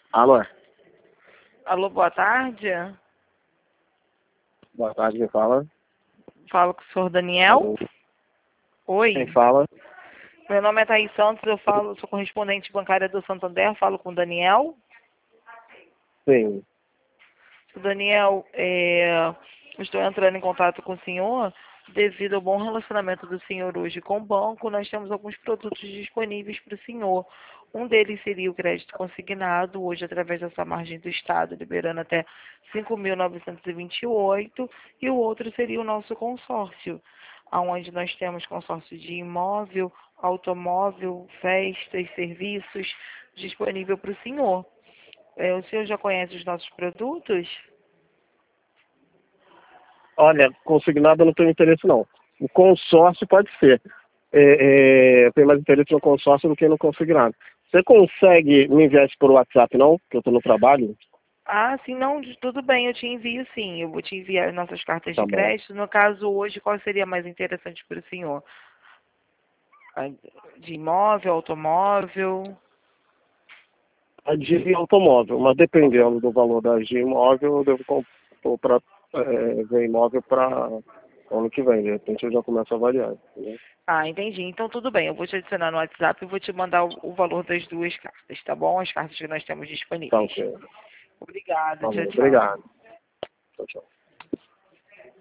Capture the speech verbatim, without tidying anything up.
Alô? Alô, boa tarde. Boa tarde, quem fala? Falo com o senhor Daniel. Alô? Oi. Quem fala? Meu nome é Thaís Santos, eu falo, sou correspondente bancária do Santander, falo com o Daniel. Sim. O Daniel, é, estou entrando em contato com o senhor devido ao bom relacionamento do senhor hoje com o banco. Nós temos alguns produtos disponíveis para o senhor. Um deles seria o crédito consignado, hoje através dessa margem do Estado, liberando até cinco mil novecentos e vinte e oito, e o outro seria o nosso consórcio, onde nós temos consórcio de imóvel, automóvel, festas, serviços, disponível para o senhor. É, o senhor já conhece os nossos produtos? Olha, consignado eu não tenho interesse não. O consórcio pode ser. É, é, eu tenho mais interesse no consórcio do que no consignado. Você consegue me enviar isso por WhatsApp, não? Que eu estou no trabalho? Ah, sim, não, de- tudo bem, eu te envio sim. Eu vou te enviar as nossas cartas de Tá bom. crédito. No caso, hoje, qual seria mais interessante para o senhor? A De imóvel, automóvel? A de automóvel, mas dependendo do valor da de imóvel, eu devo comprar é, ver imóvel para ano que vem. De repente eu já começo a avaliar. Entendeu? Ah, entendi. Então, tudo bem. Eu vou te adicionar no WhatsApp e vou te mandar o, o valor das duas cartas, tá bom? As cartas que nós temos Tá disponíveis. ok. Obrigada. Tá bom. Tchau, tchau. Obrigado. Tchau, tchau.